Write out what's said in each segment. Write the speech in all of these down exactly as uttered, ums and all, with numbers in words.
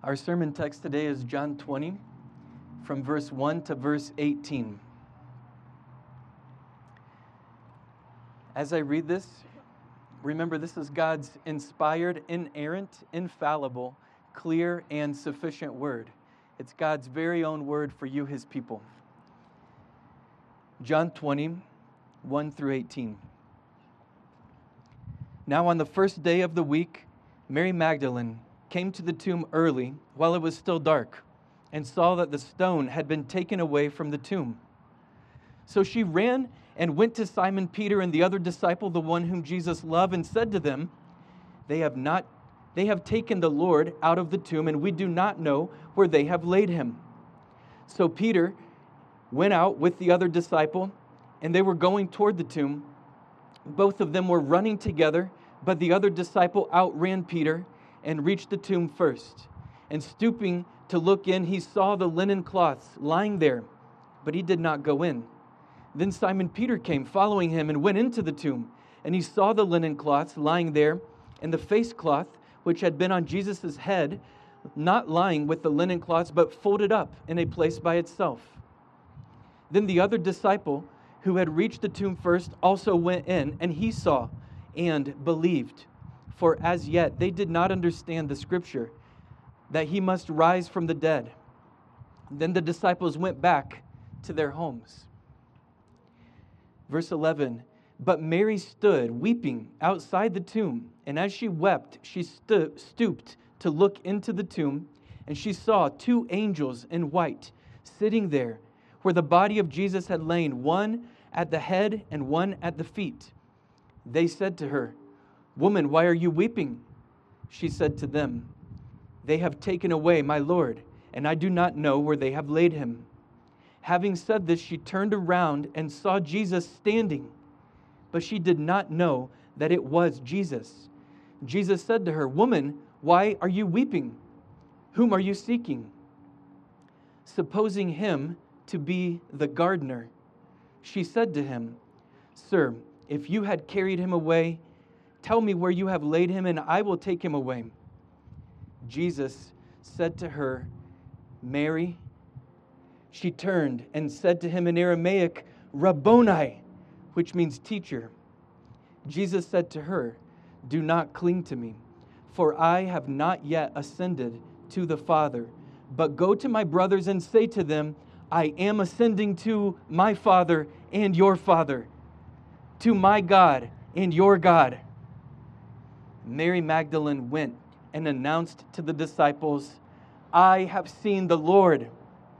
Our sermon text today is John twenty, from verse one to verse eighteen. As I read this, remember this is God's inspired, inerrant, infallible, clear, and sufficient word. It's God's very own word for you, His people. John twenty, one through eighteen. Now on the first day of the week, Mary Magdalene came to the tomb early while it was still dark and saw that the stone had been taken away from the tomb. So she ran and went to Simon Peter and the other disciple, the one whom Jesus loved, and said to them, They have not, they have taken the Lord out of the tomb, and we do not know where they have laid him. So Peter went out with the other disciple, and they were going toward the tomb. Both of them were running together, but the other disciple outran Peter and reached the tomb first. And stooping to look in, he saw the linen cloths lying there, but he did not go in. Then Simon Peter came, following him, and went into the tomb. And he saw the linen cloths lying there, and the face cloth, which had been on Jesus' head, not lying with the linen cloths, but folded up in a place by itself. Then the other disciple, who had reached the tomb first, also went in, and he saw and believed. For as yet they did not understand the scripture, that he must rise from the dead. Then the disciples went back to their homes. Verse eleven, But Mary stood weeping outside the tomb, and as she wept, she sto- stooped to look into the tomb, and she saw two angels in white sitting there, where the body of Jesus had lain, one at the head and one at the feet. They said to her, Woman, why are you weeping? She said to them, They have taken away my Lord, and I do not know where they have laid him. Having said this, she turned around and saw Jesus standing, but she did not know that it was Jesus. Jesus said to her, Woman, why are you weeping? Whom are you seeking? Supposing him to be the gardener, she said to him, Sir, if you had carried him away, tell me where you have laid him, and I will take him away. Jesus said to her, Mary. She turned and said to him in Aramaic, Rabboni, which means teacher. Jesus said to her, Do not cling to me, for I have not yet ascended to the Father. But go to my brothers and say to them, I am ascending to my Father and your Father, to my God and your God. Mary Magdalene went and announced to the disciples, I have seen the Lord,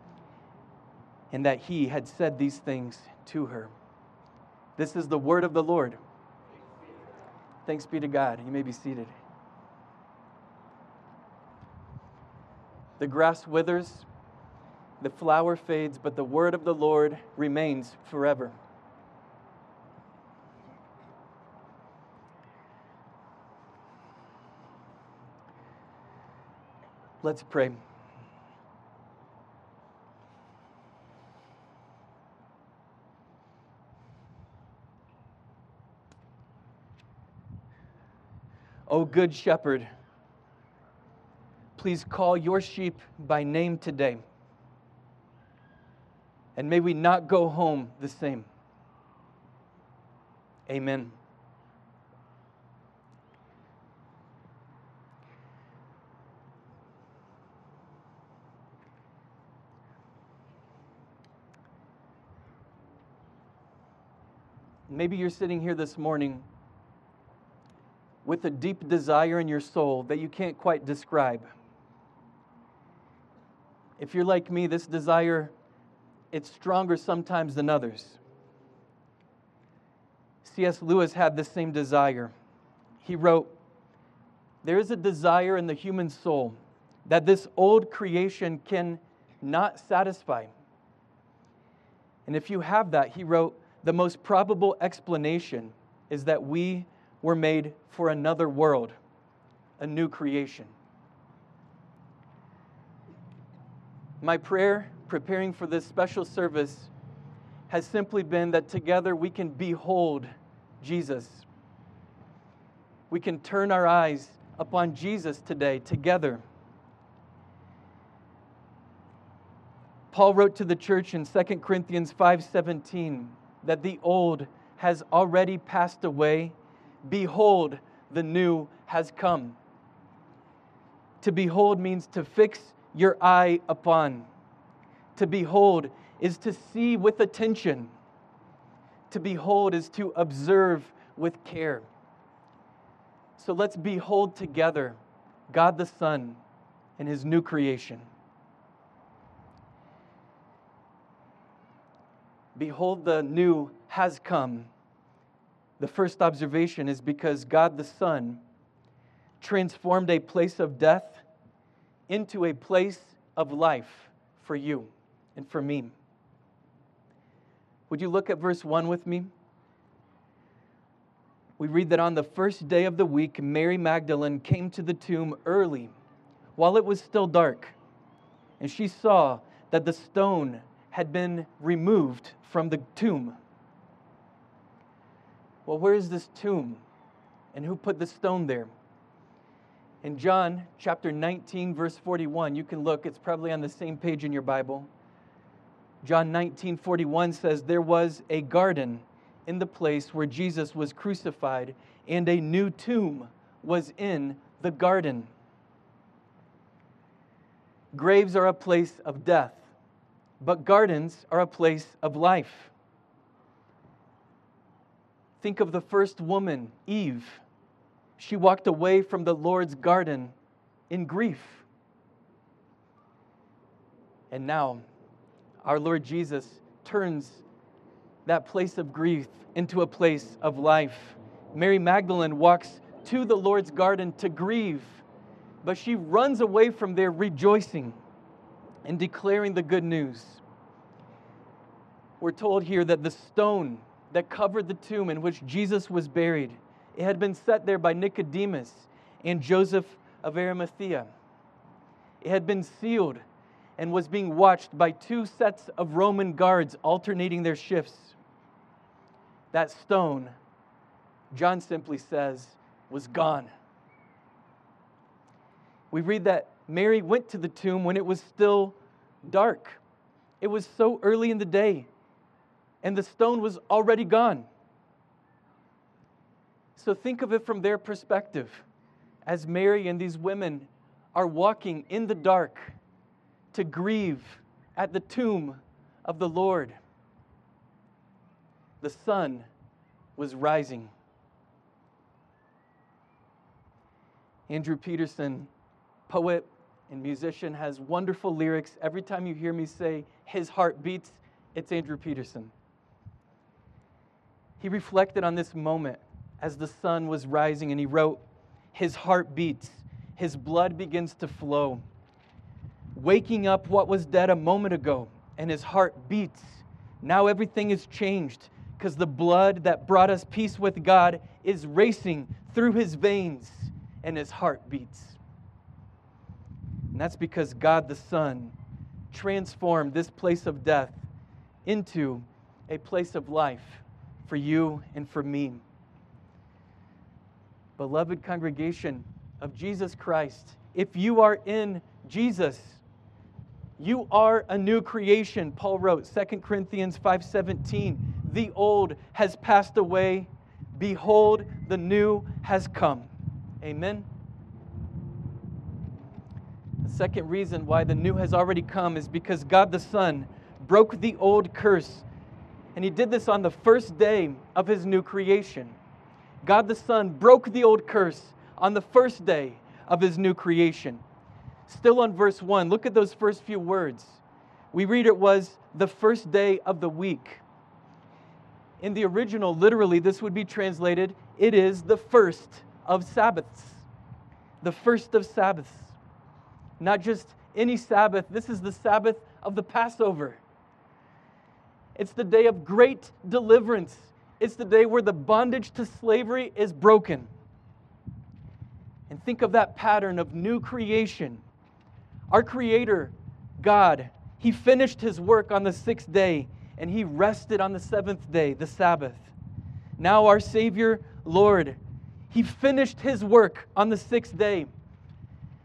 and that he had said these things to her. This is the word of the Lord. Thanks be to God. You may be seated. The grass withers, the flower fades, but the word of the Lord remains forever. Let's pray. O good shepherd, please call your sheep by name today, and may we not go home the same. Amen. Maybe you're sitting here this morning with a deep desire in your soul that you can't quite describe. If you're like me, this desire, it's stronger sometimes than others. C S Lewis had the same desire. He wrote, There is a desire in the human soul that this old creation can not satisfy. And if you have that, he wrote, the most probable explanation is that we were made for another world, a new creation. My prayer, preparing for this special service, has simply been that together we can behold Jesus. We can turn our eyes upon Jesus today together Paul wrote to the church in Second Corinthians five seventeen that the old has already passed away. Behold, the new has come. To behold means to fix your eye upon. To behold is to see with attention. To behold is to observe with care. So let's behold together God the Son and His new creation. Behold, the new has come. The first observation is because God the Son transformed a place of death into a place of life for you and for me. Would you look at verse one with me? We read that on the first day of the week, Mary Magdalene came to the tomb early, while it was still dark, and she saw that the stone had been removed from the tomb. Well, where is this tomb? And who put the stone there? In John chapter nineteen, verse forty-one, you can look, it's probably on the same page in your Bible. John nineteen forty-one says, there was a garden in the place where Jesus was crucified, and a new tomb was in the garden. Graves are a place of death, but gardens are a place of life. Think of the first woman, Eve. She walked away from the Lord's garden in grief. And now, our Lord Jesus turns that place of grief into a place of life. Mary Magdalene walks to the Lord's garden to grieve, but she runs away from there rejoicing and declaring the good news. We're told here that the stone that covered the tomb in which Jesus was buried, it had been set there by Nicodemus and Joseph of Arimathea. It had been sealed and was being watched by two sets of Roman guards alternating their shifts. That stone, John simply says, was gone. We read that Mary went to the tomb when it was still dark. It was so early in the day, and the stone was already gone. So think of it from their perspective, as Mary and these women are walking in the dark to grieve at the tomb of the Lord. The sun was rising. Andrew Peterson, poet and musician, has wonderful lyrics. Every time you hear me say his heart beats, it's Andrew Peterson. He reflected on this moment as the sun was rising, and he wrote, his heart beats, his blood begins to flow, waking up what was dead a moment ago, and his heart beats. Now everything is changed, because the blood that brought us peace with God is racing through his veins, and his heart beats. And that's because God the Son transformed this place of death into a place of life for you and for me. Beloved congregation of Jesus Christ, if you are in Jesus, you are a new creation. Paul wrote, Second Corinthians five seventeen, the old has passed away, behold, the new has come. Amen. The second reason why the new has already come is because God the Son broke the old curse. And He did this on the first day of His new creation. God the Son broke the old curse on the first day of His new creation. Still on verse one, look at those first few words. We read it was the first day of the week. In the original, literally, this would be translated, it is the first of Sabbaths. The first of Sabbaths. Not just any Sabbath, this is the Sabbath of the Passover. It's the day of great deliverance. It's the day where the bondage to slavery is broken. And think of that pattern of new creation. Our Creator, God, He finished His work on the sixth day, and He rested on the seventh day, the Sabbath. Now our Savior, Lord, He finished His work on the sixth day.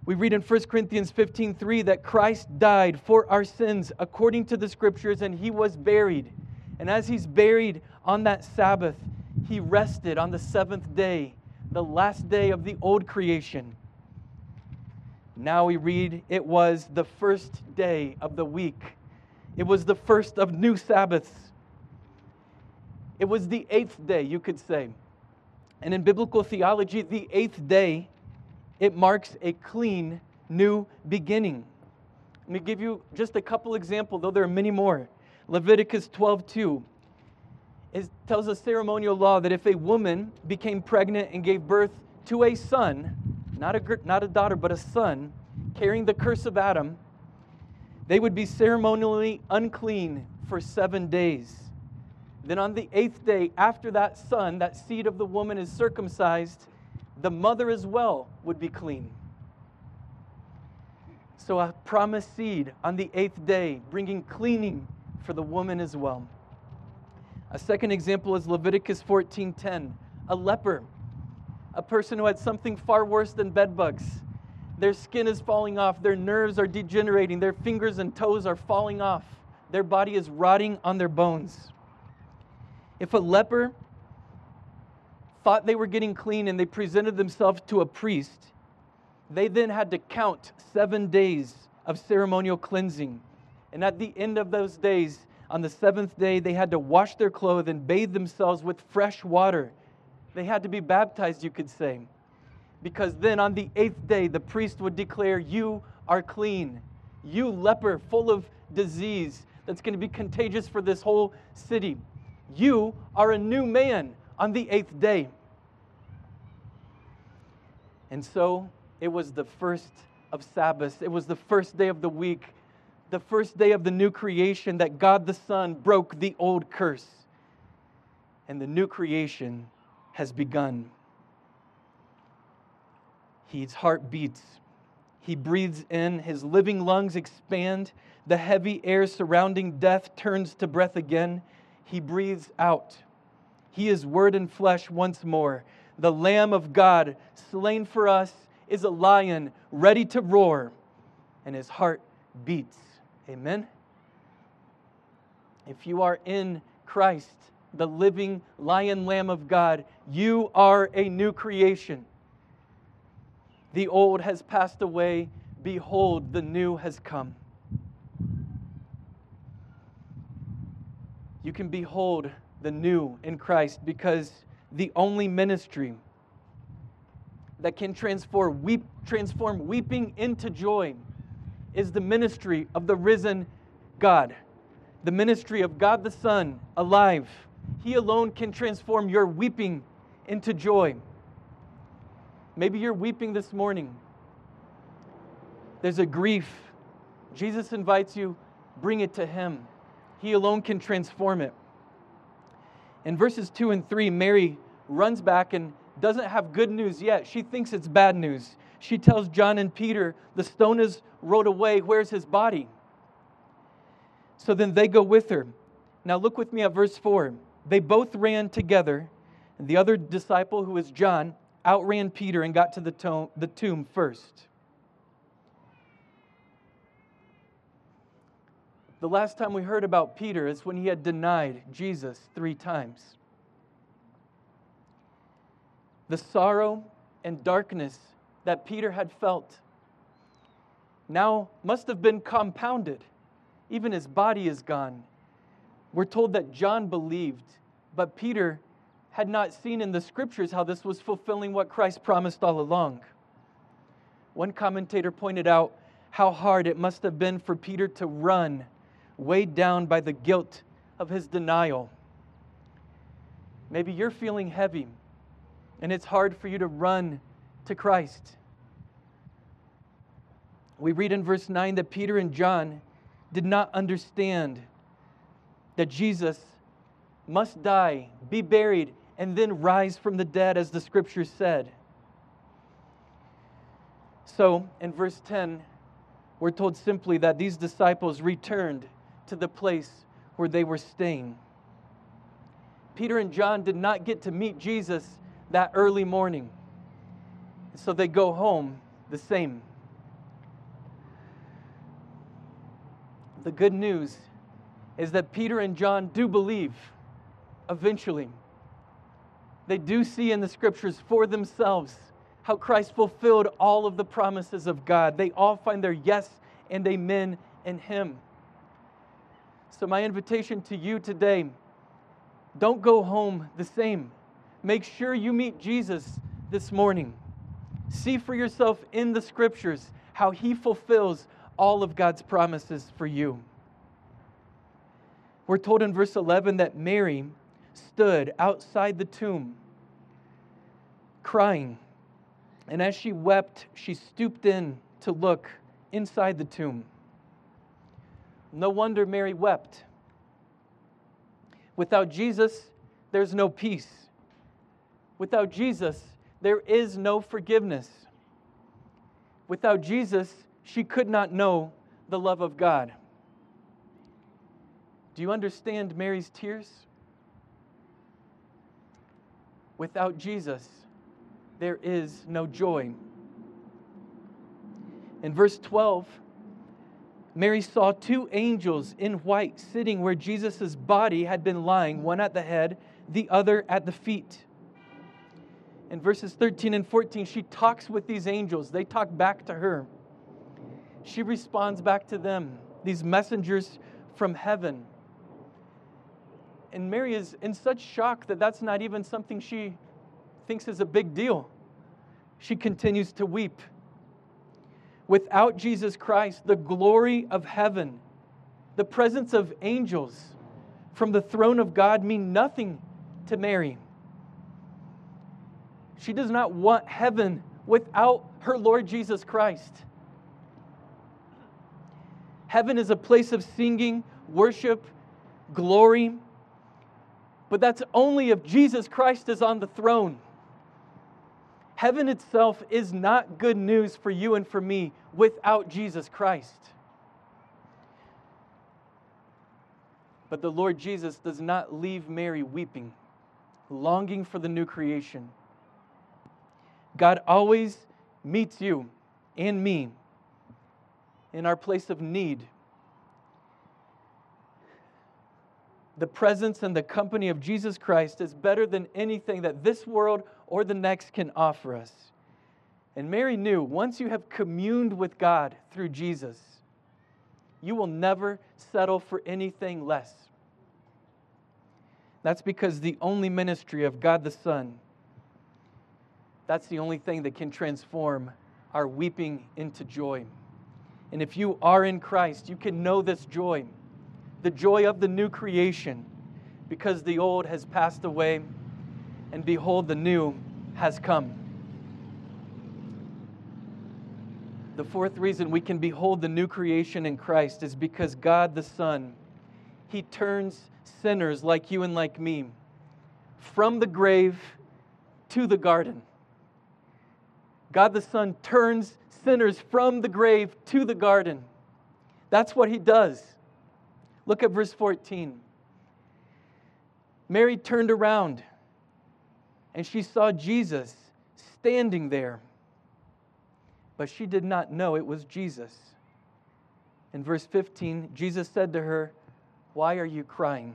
We read in First Corinthians fifteen three that Christ died for our sins according to the Scriptures, and He was buried. And as He's buried on that Sabbath, He rested on the seventh day, the last day of the old creation. Now we read it was the first day of the week. It was the first of new Sabbaths. It was the eighth day, you could say. And in biblical theology, the eighth day, it marks a clean new beginning. Let me give you just a couple examples, though there are many more. Leviticus twelve two. It tells a ceremonial law that if a woman became pregnant and gave birth to a son, not a, not a daughter, but a son, carrying the curse of Adam, they would be ceremonially unclean for seven days. Then on the eighth day, after that son, that seed of the woman is circumcised, the mother as well would be clean. So a promised seed on the eighth day, bringing cleaning for the woman as well. A second example is Leviticus fourteen ten. A leper, a person who had something far worse than bedbugs. Their skin is falling off, their nerves are degenerating, their fingers and toes are falling off, their body is rotting on their bones. If a leper thought they were getting clean and they presented themselves to a priest, they then had to count seven days of ceremonial cleansing. And at the end of those days, on the seventh day, they had to wash their clothes and bathe themselves with fresh water. They had to be baptized, you could say. Because then on the eighth day, the priest would declare, "You are clean. You leper full of disease that's going to be contagious for this whole city. You are a new man on the eighth day." And so it was the first of Sabbaths. It was the first day of the week, the first day of the new creation that God the Son broke the old curse. And the new creation has begun. His heart beats. He breathes in. His living lungs expand. The heavy air surrounding death turns to breath again. He breathes out. He is word and flesh once more. The Lamb of God, slain for us, is a lion ready to roar, and his heart beats. Amen? If you are in Christ, the living lion Lamb of God, you are a new creation. The old has passed away. Behold, the new has come. You can behold the new in Christ because the only ministry that can transform, weep, transform weeping into joy is the ministry of the risen God. The ministry of God the Son, alive. He alone can transform your weeping into joy. Maybe you're weeping this morning. There's a grief. Jesus invites you, bring it to Him. He alone can transform it. In verses two and three, Mary runs back and doesn't have good news yet. She thinks it's bad news. She tells John and Peter, the stone is rolled away. Where's His body? So then they go with her. Now look with me at verse four. They both ran together. And the other disciple, who is John, outran Peter and got to the tomb, the tomb first. The last time we heard about Peter is when he had denied Jesus three times. The sorrow and darkness that Peter had felt now must have been compounded. Even his body is gone. We're told that John believed, but Peter had not seen in the Scriptures how this was fulfilling what Christ promised all along. One commentator pointed out how hard it must have been for Peter to run, weighed down by the guilt of his denial. Maybe you're feeling heavy, and it's hard for you to run to Christ. We read in verse nine that Peter and John did not understand that Jesus must die, be buried, and then rise from the dead, as the Scriptures said. So, in verse ten, we're told simply that these disciples returned to the place where they were staying. Peter and John did not get to meet Jesus that early morning. So they go home the same. The good news is that Peter and John do believe eventually. They do see in the scriptures for themselves how Christ fulfilled all of the promises of God. They all find their yes and amen in Him. So my invitation to you today, don't go home the same. Make sure you meet Jesus this morning. See for yourself in the scriptures how He fulfills all of God's promises for you. We're told in verse eleven that Mary stood outside the tomb crying. And as she wept, she stooped in to look inside the tomb. No wonder Mary wept. Without Jesus, there's no peace. Without Jesus, there is no forgiveness. Without Jesus, she could not know the love of God. Do you understand Mary's tears? Without Jesus, there is no joy. In verse twelve, Mary saw two angels in white sitting where Jesus' body had been lying, one at the head, the other at the feet. In verses thirteen and fourteen, she talks with these angels. They talk back to her. She responds back to them, these messengers from heaven. And Mary is in such shock that that's not even something she thinks is a big deal. She continues to weep. Without Jesus Christ, the glory of heaven, the presence of angels from the throne of God mean nothing to Mary. She does not want heaven without her Lord Jesus Christ. Heaven is a place of singing, worship, glory, but that's only if Jesus Christ is on the throne. Heaven itself is not good news for you and for me without Jesus Christ. But the Lord Jesus does not leave Mary weeping, longing for the new creation. God always meets you and me in our place of need. The presence and the company of Jesus Christ is better than anything that this world or the next can offer us. And Mary knew once you have communed with God through Jesus, you will never settle for anything less. That's because the only ministry of God the Son, that's the only thing that can transform our weeping into joy. And if you are in Christ, you can know this joy, the joy of the new creation, because the old has passed away, and behold, the new has come. The fourth reason we can behold the new creation in Christ is because God the Son, He turns sinners like you and like me from the grave to the garden. God the Son turns sinners from the grave to the garden. That's what He does. Look at verse fourteen. Mary turned around and she saw Jesus standing there, but she did not know it was Jesus. In verse fifteen, Jesus said to her, "Why are you crying?"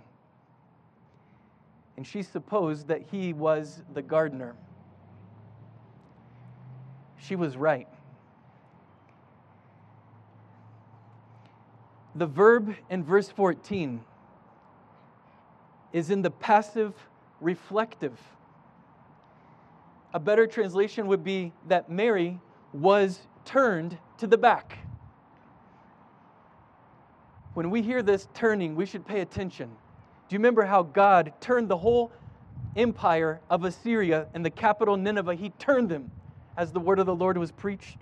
And she supposed that He was the gardener. She was right. The verb in verse fourteen is in the passive reflective. A better translation would be that Mary was turned to the back. When we hear this turning, we should pay attention. Do you remember how God turned the whole empire of Assyria and the capital Nineveh? He turned them as the word of the Lord was preached.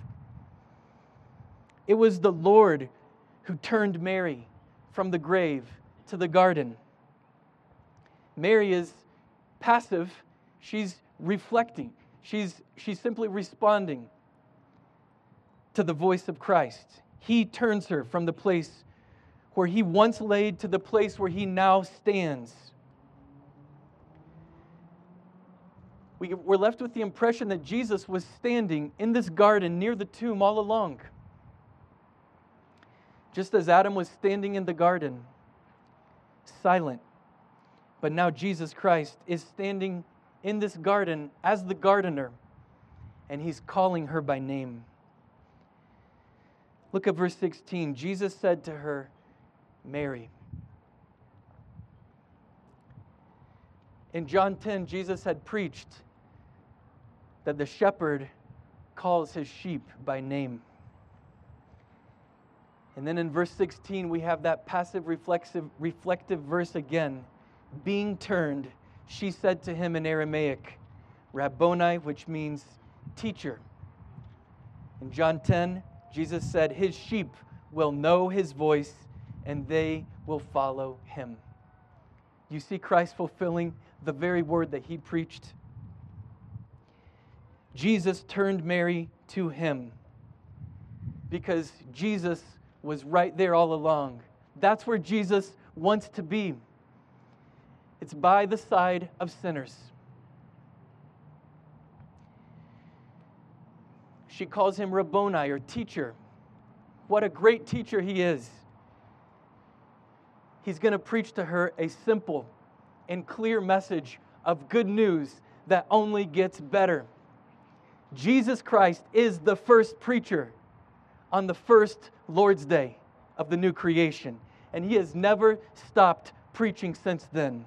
It was the Lord who turned Mary from the grave to the garden. Mary is passive. She's reflecting. She's, she's simply responding to the voice of Christ. He turns her from the place where He once laid to the place where He now stands. We, we're left with the impression that Jesus was standing in this garden near the tomb all along. Just as Adam was standing in the garden, silent, but now Jesus Christ is standing in this garden as the gardener, and He's calling her by name. Look at verse sixteen. Jesus said to her, Mary. In John ten, Jesus had preached that the shepherd calls his sheep by name. And then in verse sixteen, we have that passive reflexive, reflective verse again. Being turned, she said to him in Aramaic, Rabboni, which means teacher. In John ten, Jesus said, His sheep will know His voice, and they will follow Him. You see Christ fulfilling the very word that He preached. Jesus turned Mary to Him because Jesus was right there all along. That's where Jesus wants to be. It's by the side of sinners. She calls Him Rabboni, or teacher. What a great teacher He is. He's going to preach to her a simple and clear message of good news that only gets better. Jesus Christ is the first preacher on the first Lord's Day of the new creation, and He has never stopped preaching since then.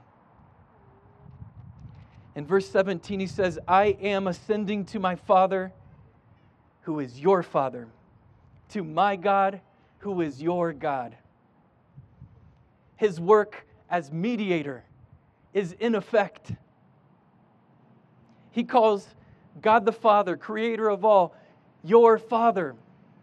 In verse seventeen, He says, I am ascending to my Father, who is your Father, to my God, who is your God. His work as mediator is in effect. He calls God the Father, creator of all, your Father.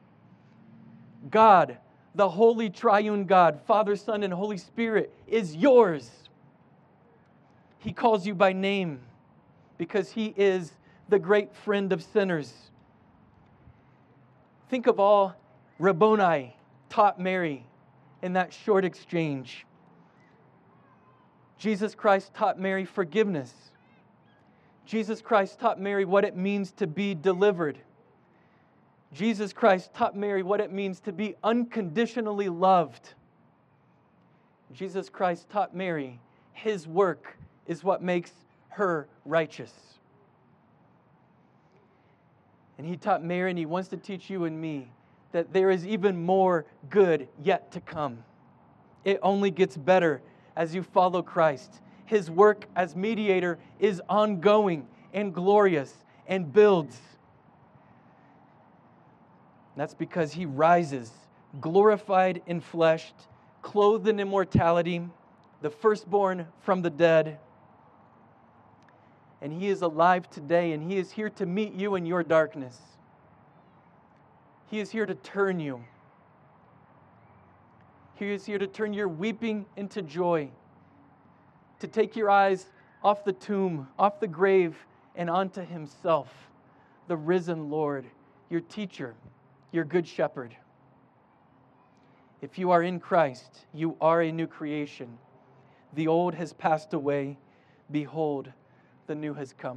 God, the holy triune God, Father, Son, and Holy Spirit, is yours. He calls you by name because He is the great friend of sinners. Think of all Rabboni taught Mary in that short exchange. Jesus Christ taught Mary forgiveness. Jesus Christ taught Mary what it means to be delivered. Jesus Christ taught Mary what it means to be unconditionally loved. Jesus Christ taught Mary His work is what makes her righteous. And He taught Mary, and He wants to teach you and me, that there is even more good yet to come. It only gets better as you follow Christ. His work as mediator is ongoing and glorious and builds. That's because He rises, glorified and fleshed, clothed in immortality, the firstborn from the dead. And He is alive today, and He is here to meet you in your darkness. He is here to turn you. He is here to turn your weeping into joy, to take your eyes off the tomb, off the grave, and onto Himself, the risen Lord, your teacher, your good shepherd. If you are in Christ, you are a new creation. The old has passed away. Behold, the new has come.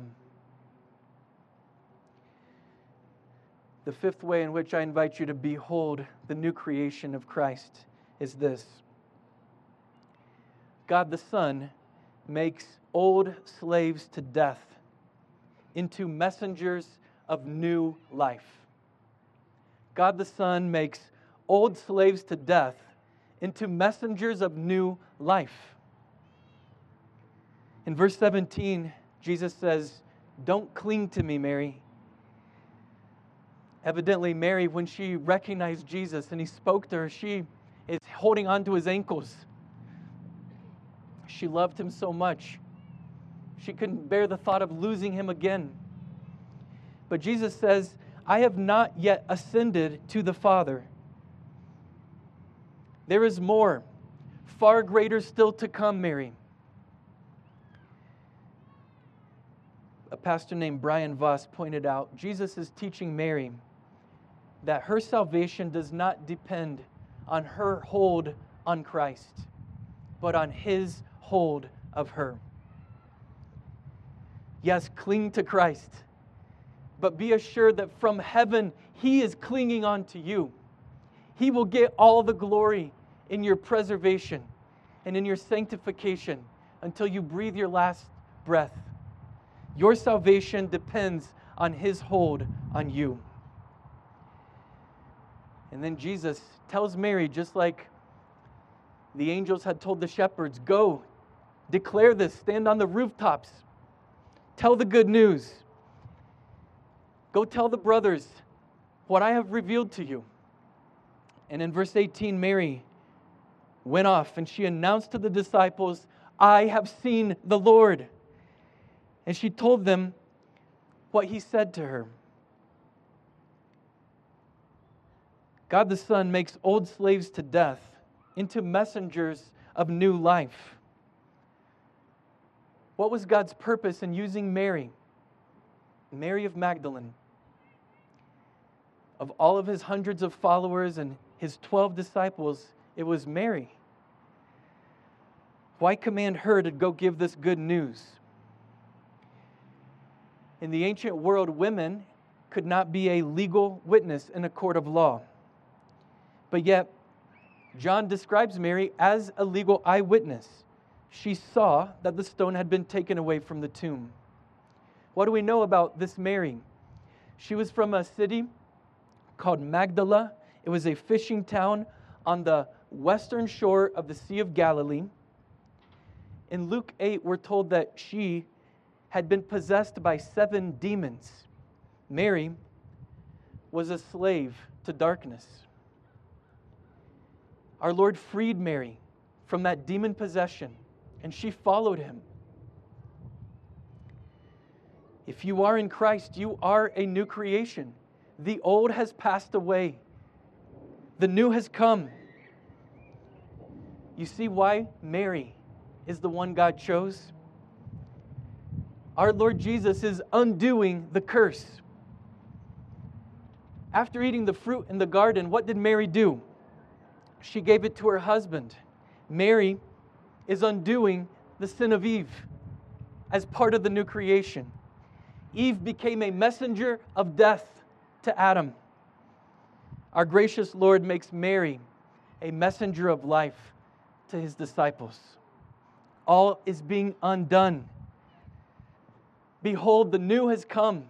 The fifth way in which I invite you to behold the new creation of Christ is this. God the Son makes old slaves to death into messengers of new life. God the Son makes old slaves to death into messengers of new life. In verse seventeen, Jesus says, don't cling to me, Mary. Evidently, Mary, when she recognized Jesus and He spoke to her, she is holding on to His ankles. She loved Him so much. She couldn't bear the thought of losing Him again. But Jesus says, I have not yet ascended to the Father. There is more, far greater still to come, Mary. A pastor named Brian Voss pointed out, Jesus is teaching Mary that her salvation does not depend on her hold on Christ, but on His hold of her. Yes, cling to Christ, but be assured that from heaven He is clinging on to you. He will get all the glory in your preservation and in your sanctification until you breathe your last breath. Your salvation depends on His hold on you. And then Jesus tells Mary, just like the angels had told the shepherds, go, declare this, stand on the rooftops, tell the good news. Go tell the brothers what I have revealed to you. And in verse eighteen, Mary went off and she announced to the disciples, I have seen the Lord. And she told them what He said to her. God the Son makes old slaves to death into messengers of new life. What was God's purpose in using Mary, Mary of Magdalene? Of all of His hundreds of followers and His twelve disciples, it was Mary. Why command her to go give this good news? In the ancient world, women could not be a legal witness in a court of law. But yet, John describes Mary as a legal eyewitness. She saw that the stone had been taken away from the tomb. What do we know about this Mary? She was from a city called Magdala. It was a fishing town on the western shore of the Sea of Galilee. In Luke eight, we're told that she had been possessed by seven demons. Mary was a slave to darkness. Our Lord freed Mary from that demon possession, and she followed Him. If you are in Christ, you are a new creation. The old has passed away. The new has come. You see why Mary is the one God chose? Our Lord Jesus is undoing the curse. After eating the fruit in the garden, what did Mary do? She gave it to her husband. Mary is undoing the sin of Eve as part of the new creation. Eve became a messenger of death to Adam. Our gracious Lord makes Mary a messenger of life to His disciples. All is being undone. Behold, the new has come.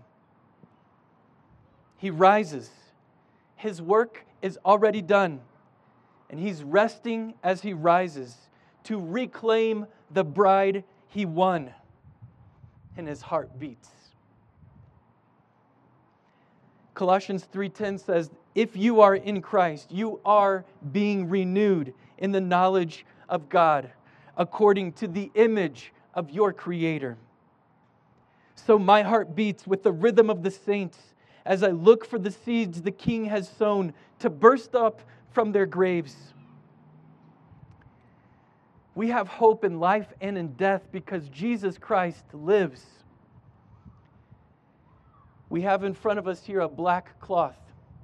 He rises. His work is already done. And He's resting as He rises to reclaim the bride He won. And His heart beats. Colossians three ten says, if you are in Christ, you are being renewed in the knowledge of God, according to the image of your Creator. So my heart beats with the rhythm of the saints as I look for the seeds the King has sown to burst up from their graves. We have hope in life and in death because Jesus Christ lives. We have in front of us here a black cloth.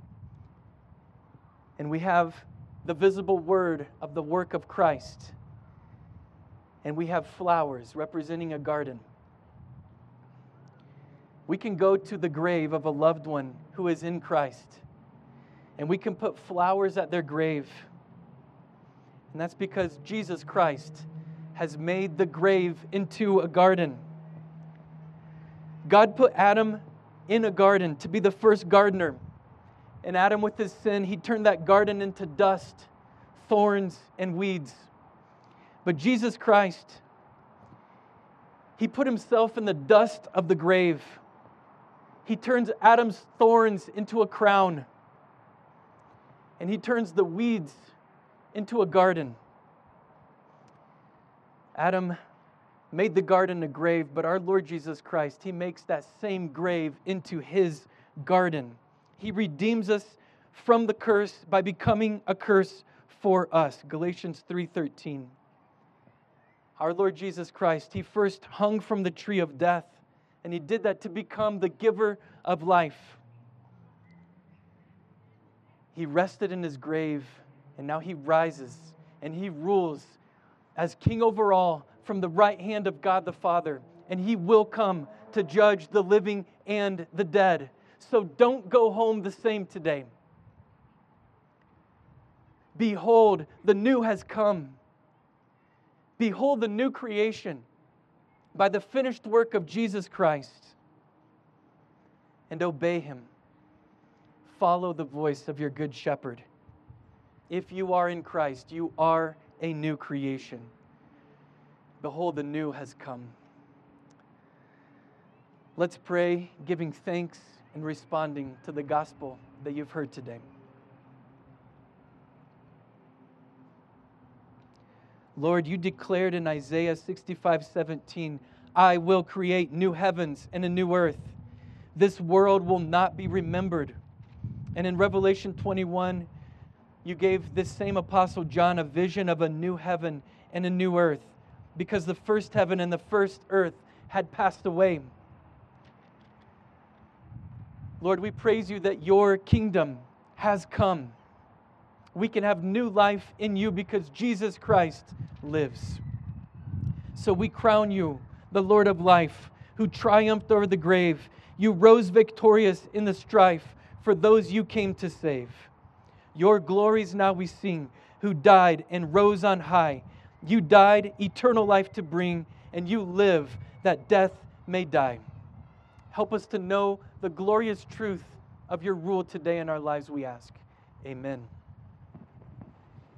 And we have the visible word of the work of Christ. And we have flowers representing a garden. We can go to the grave of a loved one who is in Christ, and we can put flowers at their grave. And that's because Jesus Christ has made the grave into a garden. God put Adam in a garden to be the first gardener. And Adam, with his sin, he turned that garden into dust, thorns, and weeds. But Jesus Christ, He put Himself in the dust of the grave. He turns Adam's thorns into a crown. And He turns the weeds into a garden. Adam made the garden a grave, but our Lord Jesus Christ, He makes that same grave into His garden. He redeems us from the curse by becoming a curse for us. Galatians three thirteen. Our Lord Jesus Christ, He first hung from the tree of death, and He did that to become the giver of life. He rested in His grave, and now He rises, and He rules as King over all from the right hand of God the Father, and He will come to judge the living and the dead. So don't go home the same today. Behold, the new has come. Behold the new creation by the finished work of Jesus Christ. And obey Him. Follow the voice of your good shepherd. If you are in Christ, you are a new creation. Behold, the new has come. Let's pray, giving thanks and responding to the gospel that you've heard today. Lord, you declared in Isaiah sixty-five seventeen, I will create new heavens and a new earth. This world will not be remembered. And in Revelation twenty-one, you gave this same Apostle John a vision of a new heaven and a new earth, because the first heaven and the first earth had passed away. Lord, we praise you that your kingdom has come. We can have new life in you because Jesus Christ lives. So we crown you, the Lord of life, who triumphed over the grave. You rose victorious in the strife for those you came to save. Your glories now we sing, who died and rose on high. You died eternal life to bring, and you live that death may die. Help us to know the glorious truth of your rule today in our lives, we ask. Amen.